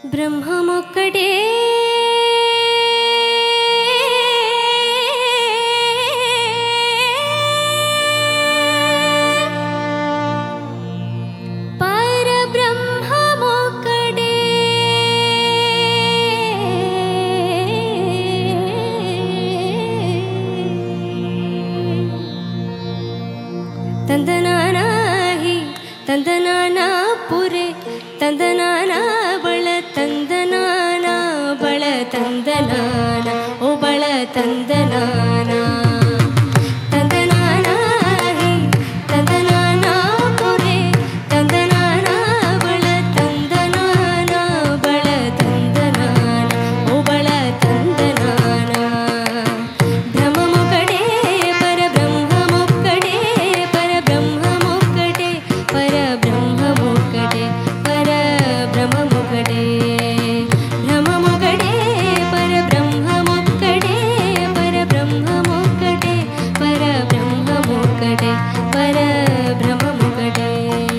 బ్రహ్మమొక్కటే పరబ్రహ్మమొక్కటే తందనానాహి తందనానా పురే తందనానా బళ తందనానా బళ తందనానా ఓ బళ తందనానా తందనానాహి తందనానా పురే తందనానా బళ తందనానా బళ తందనానా ఓ బళ తందనానా బ్రహ్మమొక్కటే పరబ్రహ్మమొక్కటే పరబ్రహ్మమొక్కటే పరబ్రహ్మమొక్కటే పరబ్రహ్మమొక్కటే బ్రహ్మమొక్కటే పరబ్రహ్మమొక్కటే పరబ్రహ్మమొక్కటే పరబ్రహ్మమొక్కటే పరబ్రహ్మమొక్కటే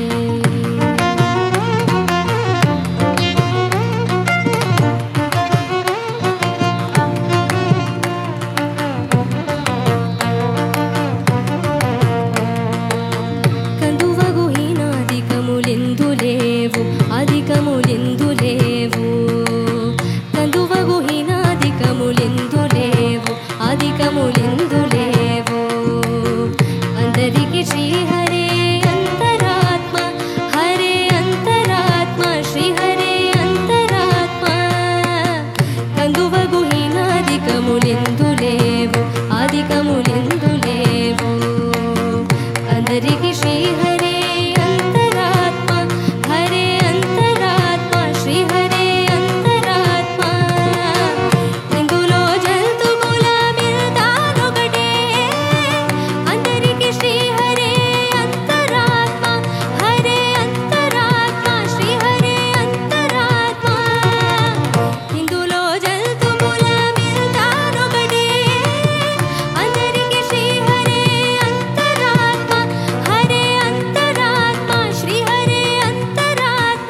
కందువగు హీనాధికములెందులేవు అధికములెందులేవు కందువగు హీనాధికములెందులేవు అధికములెందులేవు అందరికి శ్రీహరే అంతరాత్మ హరే అంతరాత్మ శ్రీహరే అంతరాత్మ కందువగు హీనాధికములెందులేవు అధికములెందులేవు అందరికి శ్రీహరే అంతరాత్మ హరే అంతరాత్మ శ్రీహరే అంతరాత్మ ఇందులో జంతువుల మిగతానొకటే అందరికి శ్రీహరే అంతరాత్మ హరే అంతరాత్మ శ్రీహరే అంతరాత్మ ఇందులో జంతువుల మిగతానొకటే అందరికి శ్రీహరే అంతరాత్మ హరే అంతరాత్మ శ్రీహరే అంతరాత్మ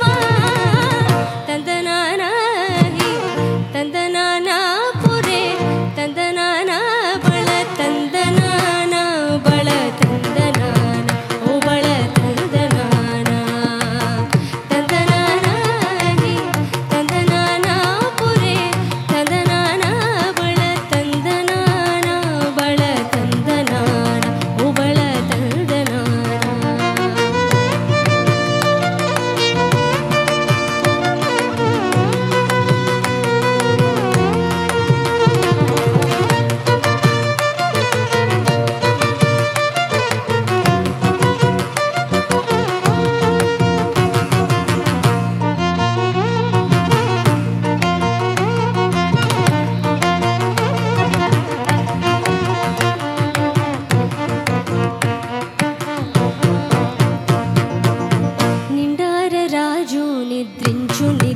తందనానాహి తందనానా పురే తందనానా బళ తందనానా బళ తందనానా ఓ బళ తందనానా తందనానాహి తందనానా పురే తందనానా బళ తందనానా బళ తందనానా ఓ బళ తందనానా నిండార రాజు నిద్రించు